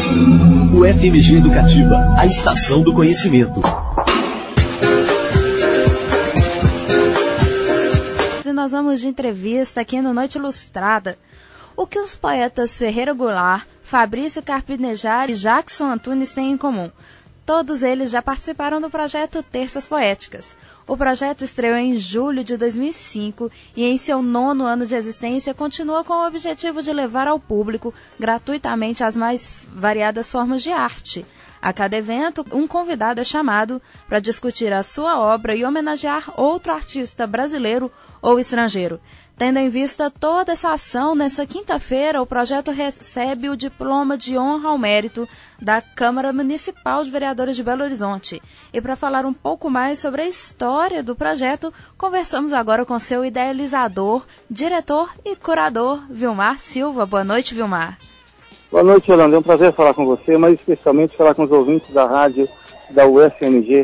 O FMG Educativa, a estação do conhecimento. E nós vamos de entrevista aqui no Noite Ilustrada. O que os poetas Ferreira Goulart, Fabrício Carpinejar e Jackson Antunes têm em comum? Todos eles já participaram do projeto Terças Poéticas. O projeto estreou em julho de 2005 e em seu 9º ano de existência continua com o objetivo de levar ao público gratuitamente as mais variadas formas de arte. A cada evento, um convidado é chamado para discutir a sua obra e homenagear outro artista brasileiro ou estrangeiro. Tendo em vista toda essa ação, nessa quinta-feira, o projeto recebe o diploma de honra ao mérito da Câmara Municipal de Vereadores de Belo Horizonte. E para falar um pouco mais sobre a história do projeto, conversamos agora com seu idealizador, diretor e curador, Vilmar Silva. Boa noite, Vilmar. Boa noite, Yolanda. É um prazer falar com você, mas especialmente falar com os ouvintes da rádio da UFMG.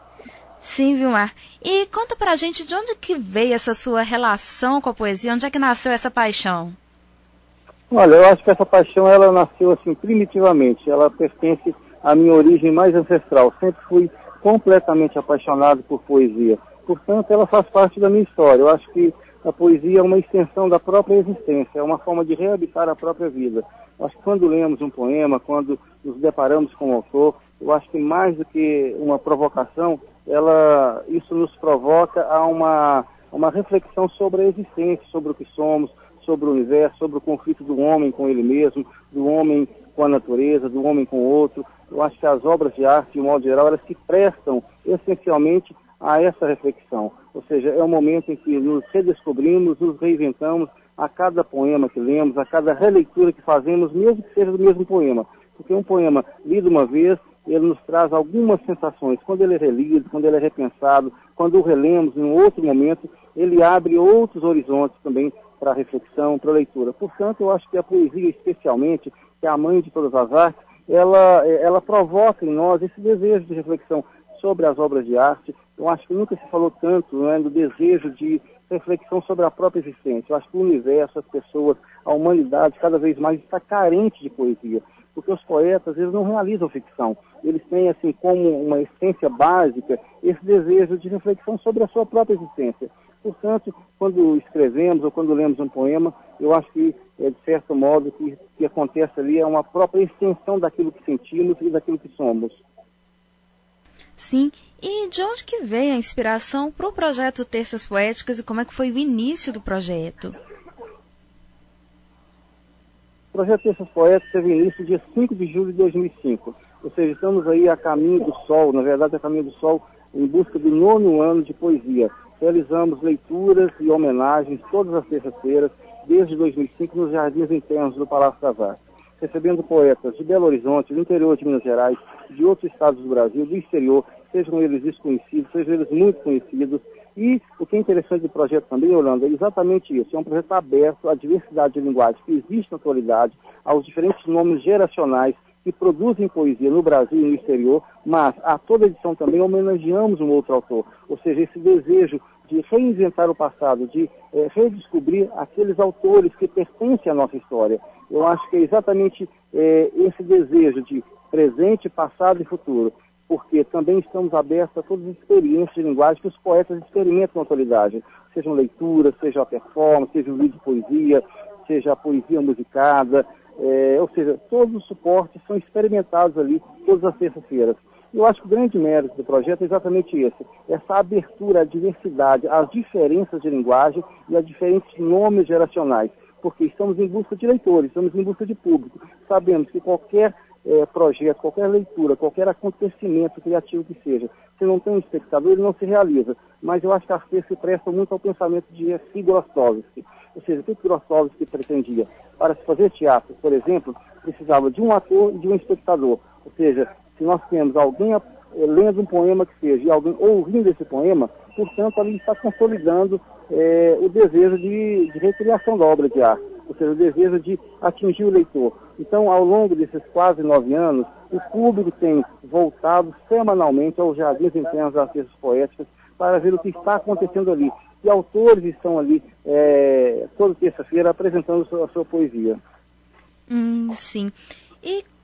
Sim, Vilmar. E conta pra gente de onde que veio essa sua relação com a poesia, onde é que nasceu essa paixão? Olha, eu acho que essa paixão, ela nasceu assim, primitivamente, ela pertence à minha origem mais ancestral. Sempre fui completamente apaixonado por poesia. Portanto, ela faz parte da minha história. Eu acho que a poesia é uma extensão da própria existência, é uma forma de reabitar a própria vida. Eu acho que quando lemos um poema, quando nos deparamos com o autor, eu acho que mais do que uma provocação, isso nos provoca a uma reflexão sobre a existência, sobre o que somos, sobre o universo, sobre o conflito do homem com ele mesmo, do homem com a natureza, do homem com o outro. Eu acho que as obras de arte, de um modo geral, elas se prestam essencialmente a essa reflexão. Ou seja, é um momento em que nos redescobrimos, nos reinventamos a cada poema que lemos, a cada releitura que fazemos, mesmo que seja do mesmo poema. Porque um poema lido uma vez, ele nos traz algumas sensações. Quando ele é relido, quando ele é repensado, quando o relemos em outro momento, ele abre outros horizontes também para a reflexão, para a leitura. Portanto, eu acho que a poesia, especialmente, que é a mãe de todas as artes, ela provoca em nós esse desejo de reflexão sobre as obras de arte. Eu acho que nunca se falou tanto, né, do desejo de reflexão sobre a própria existência. Eu acho que o universo, as pessoas, a humanidade, cada vez mais está carente de poesia. Porque os poetas, eles não realizam ficção. Eles têm, assim, como uma essência básica, esse desejo de reflexão sobre a sua própria existência. Portanto, quando escrevemos ou quando lemos um poema, eu acho que, de certo modo, o que acontece ali é uma própria extensão daquilo que sentimos e daquilo que somos. Sim. E de onde que veio a inspiração para o projeto Terças Poéticas e como é que foi o início do projeto? O projeto Terças Poéticas teve início dia 5 de julho de 2005. Ou seja, estamos aí a caminho do sol, na verdade a caminho do sol, em busca do 9º ano de poesia. Realizamos leituras e homenagens todas as terças-feiras, desde 2005, nos jardins internos do Palácio das Artes, recebendo poetas de Belo Horizonte, do interior de Minas Gerais, de outros estados do Brasil, do exterior, sejam eles desconhecidos, sejam eles muito conhecidos. E o que é interessante do projeto também, Yolanda, é exatamente isso. É um projeto aberto à diversidade de linguagem que existe na atualidade, aos diferentes nomes geracionais que produzem poesia no Brasil e no exterior, mas a toda edição também homenageamos um outro autor. Ou seja, esse desejo de reinventar o passado, de redescobrir aqueles autores que pertencem à nossa história. Eu acho que é exatamente esse desejo de presente, passado e futuro, porque também estamos abertos a todas as experiências de linguagem que os poetas experimentam na atualidade, sejam leituras, seja a performance, seja o vídeo de poesia, seja a poesia musicada, ou seja, todos os suportes são experimentados ali todas as terças-feiras. Eu acho que o grande mérito do projeto é exatamente esse, essa abertura à diversidade, às diferenças de linguagem e a diferentes nomes geracionais, porque estamos em busca de leitores, estamos em busca de público. Sabemos que qualquer projeto, qualquer leitura, qualquer acontecimento criativo que seja, se não tem um espectador, ele não se realiza. Mas eu acho que as terças se prestam muito ao pensamento de F. Grostovsky. Ou seja, o que Grostovsky pretendia? Para se fazer teatro, por exemplo, precisava de um ator e de um espectador. Ou seja, se nós temos alguém lendo um poema que seja e alguém ouvindo esse poema, portanto, ali está consolidando o desejo de recriação da obra de arte, ou seja, o desejo de atingir o leitor. Então, ao longo desses quase 9 anos, o público tem voltado semanalmente aos jardins internos das terças poéticas para ver o que está acontecendo ali. E autores estão ali toda terça-feira apresentando a sua poesia. Sim. E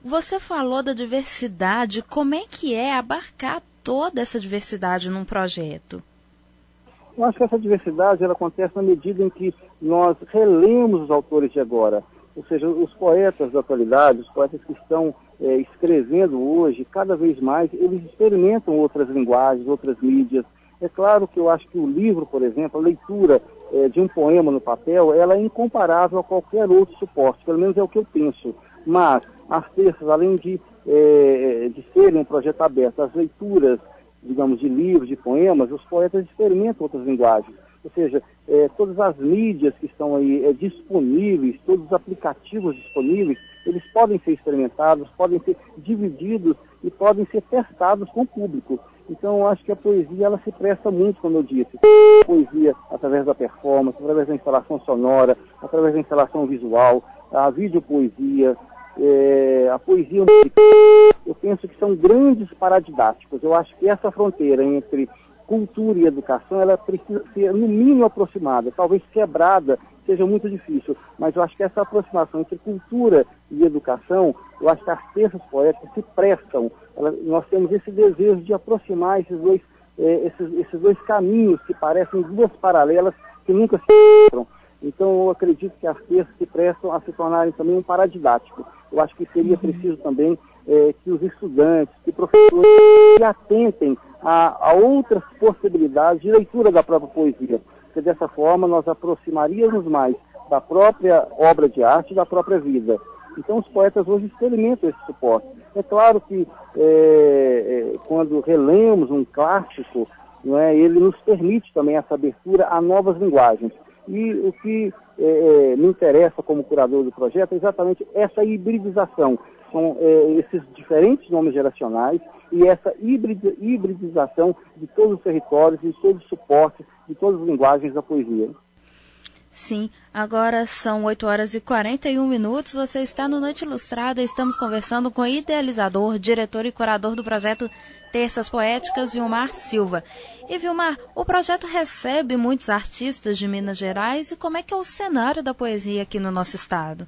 Você falou da diversidade, como é que é abarcar toda essa diversidade num projeto? Eu acho que essa diversidade ela acontece na medida em que nós relemos os autores de agora. Ou seja, os poetas da atualidade, os poetas que estão escrevendo hoje, cada vez mais, eles experimentam outras linguagens, outras mídias. É claro que eu acho que o livro, por exemplo, a leitura de um poema no papel, ela é incomparável a qualquer outro suporte, pelo menos é o que eu penso. Mas as terças, além de serem um projeto aberto, as leituras, digamos, de livros, de poemas, os poetas experimentam outras linguagens. Ou seja, todas as mídias que estão aí disponíveis, todos os aplicativos disponíveis, eles podem ser experimentados, podem ser divididos e podem ser testados com o público. Então, eu acho que a poesia, ela se presta muito, como eu disse. A poesia através da performance, através da instalação sonora, através da instalação visual, a videopoesia, a poesia musical. Eu penso que são grandes paradidáticos. Eu acho que essa fronteira entre cultura e educação, ela precisa ser, no mínimo, aproximada. Talvez quebrada seja muito difícil, mas eu acho que essa aproximação entre cultura e educação, eu acho que as terças poéticas se prestam. Nós temos esse desejo de aproximar esses dois caminhos que parecem duas paralelas que nunca se encontram. Então, eu acredito que as terças se prestam a se tornarem também um paradidático. Eu acho que seria preciso também que os estudantes, que professores se atentem a outras possibilidades de leitura da própria poesia. Porque dessa forma nós aproximaríamos mais da própria obra de arte e da própria vida. Então os poetas hoje experimentam esse suporte. É claro que quando relemos um clássico, não é, ele nos permite também essa abertura a novas linguagens. E o que me interessa como curador do projeto é exatamente essa hibridização. São esses diferentes nomes geracionais e essa hibridização de todos os territórios, de todos os suportes, de todas as linguagens da poesia. Sim, agora são 8h41. Você está no Noite Ilustrada. Estamos conversando com o idealizador, diretor e curador do projeto Terças Poéticas, Vilmar Silva. E Vilmar, o projeto recebe muitos artistas de Minas Gerais. E como é que é o cenário da poesia aqui no nosso estado?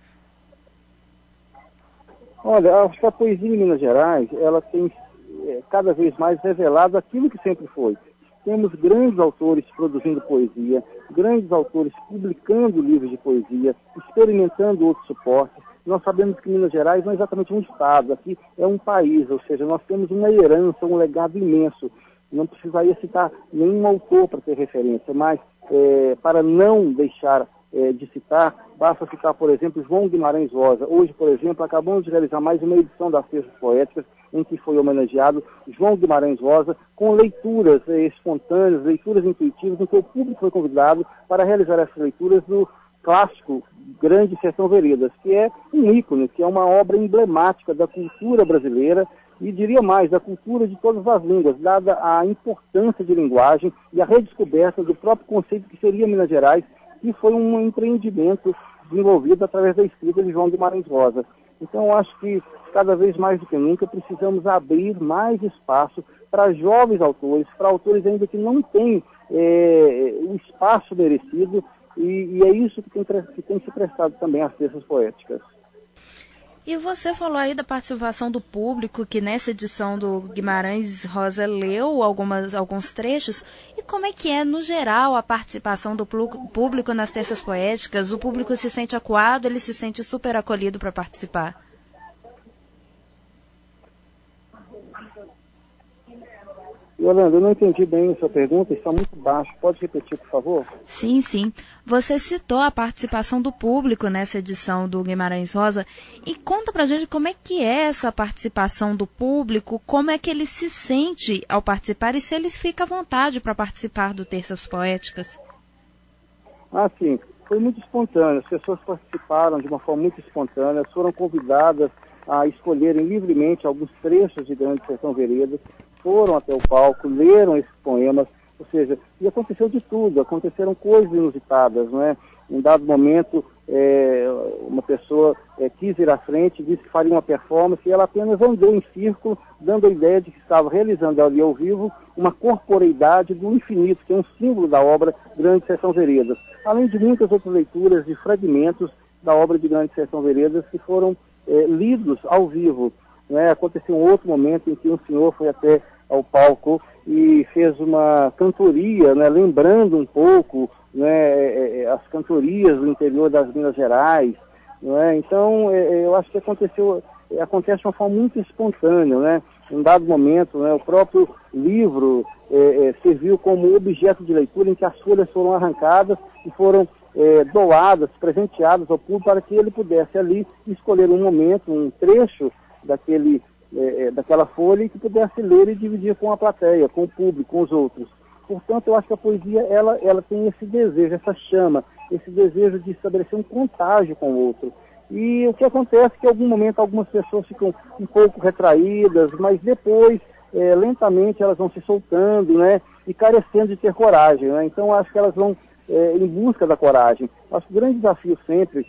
Olha, acho que a poesia em Minas Gerais, ela tem cada vez mais revelado aquilo que sempre foi. Temos grandes autores produzindo poesia, grandes autores publicando livros de poesia, experimentando outros suportes. Nós sabemos que Minas Gerais não é exatamente um estado, aqui é um país, ou seja, nós temos uma herança, um legado imenso. Não precisaria citar nenhum autor para ter referência, mas para não deixar de citar, basta citar, por exemplo, João Guimarães Rosa. Hoje, por exemplo, acabamos de realizar mais uma edição das Terças Poéticas, em que foi homenageado João Guimarães Rosa, com leituras espontâneas, leituras intuitivas, em que o público foi convidado para realizar essas leituras do clássico Grande Sertão Veredas, que é um ícone, que é uma obra emblemática da cultura brasileira e, diria mais, da cultura de todas as línguas, dada a importância de linguagem e a redescoberta do próprio conceito que seria Minas Gerais, que foi um empreendimento desenvolvido através da escrita de João Guimarães Rosa. Então, eu acho que, cada vez mais do que nunca, precisamos abrir mais espaço para jovens autores, para autores ainda que não têm o espaço merecido, e é isso que tem se prestado também às terças poéticas. E você falou aí da participação do público, que nessa edição do Guimarães Rosa leu alguns trechos. E como é que é, no geral, a participação do público nas terças poéticas? O público se sente acuado, ele se sente super acolhido para participar? Yolanda, eu não entendi bem a sua pergunta, está muito baixo. Pode repetir, por favor? Sim, sim. Você citou a participação do público nessa edição do Guimarães Rosa. E conta pra gente como é que é essa participação do público, como é que ele se sente ao participar e se ele fica à vontade para participar do Terças Poéticas. Sim. Foi muito espontâneo. As pessoas participaram de uma forma muito espontânea, foram convidadas a escolherem livremente alguns trechos de Grande Sertão Veredas, foram até o palco, leram esses poemas, ou seja, e aconteceu de tudo, aconteceram coisas inusitadas, não é? Em dado momento, uma pessoa quis ir à frente, disse que faria uma performance, e ela apenas andou em círculo, dando a ideia de que estava realizando ali ao vivo uma corporeidade do infinito, que é um símbolo da obra Grande Sertão Veredas, além de muitas outras leituras de fragmentos da obra de Grande Sertão Veredas que foram lidos ao vivo. Né? Aconteceu um outro momento em que um senhor foi até ao palco e fez uma cantoria, né, lembrando um pouco, né, as cantorias do interior das Minas Gerais. Né? Então, eu acho que acontece de uma forma muito espontânea. Né? Em um dado momento, né, o próprio livro serviu como objeto de leitura, em que as folhas foram arrancadas e foram doadas, presenteadas ao público, para que ele pudesse ali escolher um momento, um trecho daquela folha, e que pudesse ler e dividir com a plateia, com o público, com os outros. Portanto, eu acho que a poesia ela tem esse desejo, essa chama, esse desejo de estabelecer um contágio com o outro. E o que acontece é que em algum momento algumas pessoas ficam um pouco retraídas, mas depois, lentamente, elas vão se soltando, né, e carecendo de ter coragem. Né? Então, eu acho que elas vão em busca da coragem. Acho que o grande desafio sempre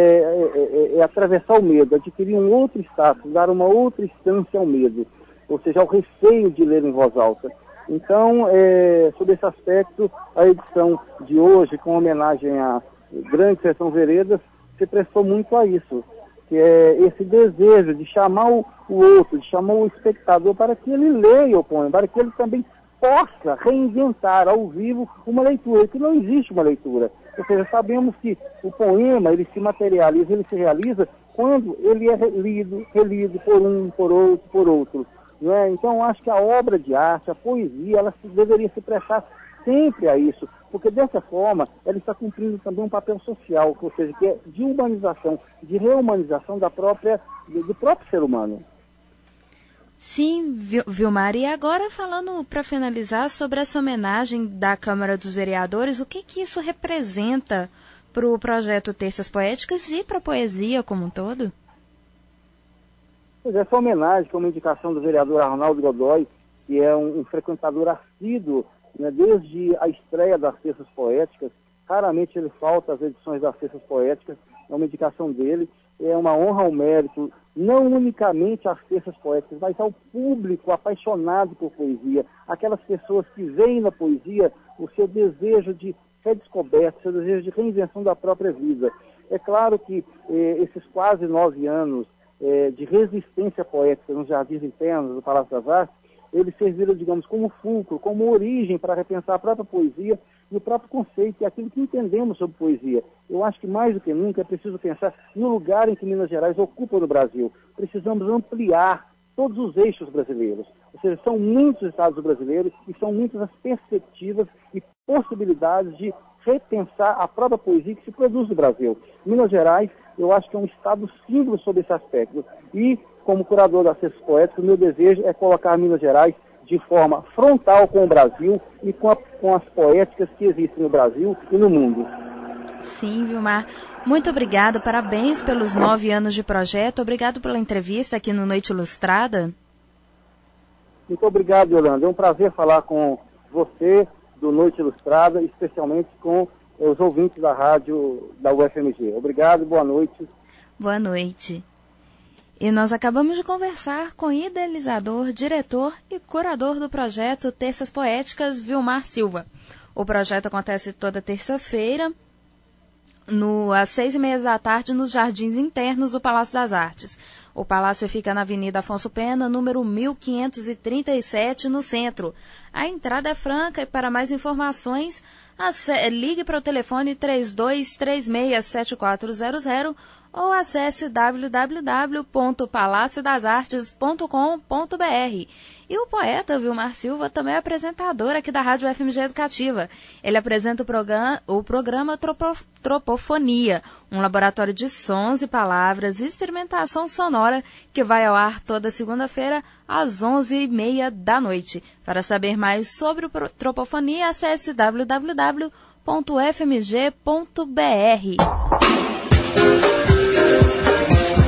é atravessar o medo, adquirir um outro status, dar uma outra instância ao medo, ou seja, ao receio de ler em voz alta. Então, sobre esse aspecto, a edição de hoje, com homenagem à Grande Sertão Veredas, se prestou muito a isso, que é esse desejo de chamar o outro, de chamar o espectador para que ele leia o poema, para que ele também possa reinventar ao vivo uma leitura, que não existe uma leitura. Ou seja, sabemos que o poema, ele se materializa, ele se realiza quando ele é lido, relido por um, por outro. Não é? Então, acho que a obra de arte, a poesia, ela deveria se prestar sempre a isso, porque dessa forma ela está cumprindo também um papel social, ou seja, que é de humanização, de reumanização do próprio ser humano. Sim, Vilmar, e agora falando para finalizar sobre essa homenagem da Câmara dos Vereadores, o que isso representa para o projeto Terças Poéticas e para a poesia como um todo? Pois essa homenagem, como indicação do vereador Arnaldo Godoy, que é um frequentador assíduo, né, desde a estreia das Terças Poéticas, raramente ele falta às edições das Terças Poéticas, é uma indicação dele, é uma honra ao mérito, não unicamente às Terças Poéticas, mas ao público apaixonado por poesia, aquelas pessoas que veem na poesia o seu desejo de redescoberta, o seu desejo de reinvenção da própria vida. É claro que esses quase 9 anos de resistência poética nos jardins internos do Palácio das Artes, eles serviram, digamos, como fulcro, como origem para repensar a própria poesia e o próprio conceito e aquilo que entendemos sobre poesia. Eu acho que mais do que nunca é preciso pensar no lugar em que Minas Gerais ocupa no Brasil. Precisamos ampliar todos os eixos brasileiros. Ou seja, são muitos estados brasileiros e são muitas as perspectivas e possibilidades de repensar a própria poesia que se produz no Brasil. Minas Gerais, eu acho que é um estado símbolo sobre esse aspecto. E, como curador das Terças Poéticas, o meu desejo é colocar Minas Gerais de forma frontal com o Brasil e com as poéticas que existem no Brasil e no mundo. Sim, Vilmar. Muito obrigada, parabéns pelos 9 anos de projeto, obrigado pela entrevista aqui no Noite Ilustrada. Muito obrigado, Yolanda. É um prazer falar com você do Noite Ilustrada, especialmente com os ouvintes da rádio da UFMG. Obrigado, boa noite. Boa noite. E nós acabamos de conversar com o idealizador, diretor e curador do projeto Terças Poéticas, Vilmar Silva. O projeto acontece toda terça-feira, às 6h30 da tarde, nos jardins internos do Palácio das Artes. O palácio fica na Avenida Afonso Pena, número 1537, no centro. A entrada é franca e, para mais informações, ligue para o telefone 3236-7400 ou acesse www.palaciodasartes.com.br. E o poeta Vilmar Silva também é apresentador aqui da Rádio UFMG Educativa. Ele apresenta o programa Tropofonia, um laboratório de sons e palavras e experimentação sonora que vai ao ar toda segunda-feira às 11h30 da noite. Para saber mais sobre o Tropofonia, acesse www.ufmg.br.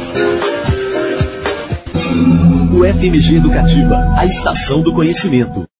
UFMG Educativa, a estação do conhecimento.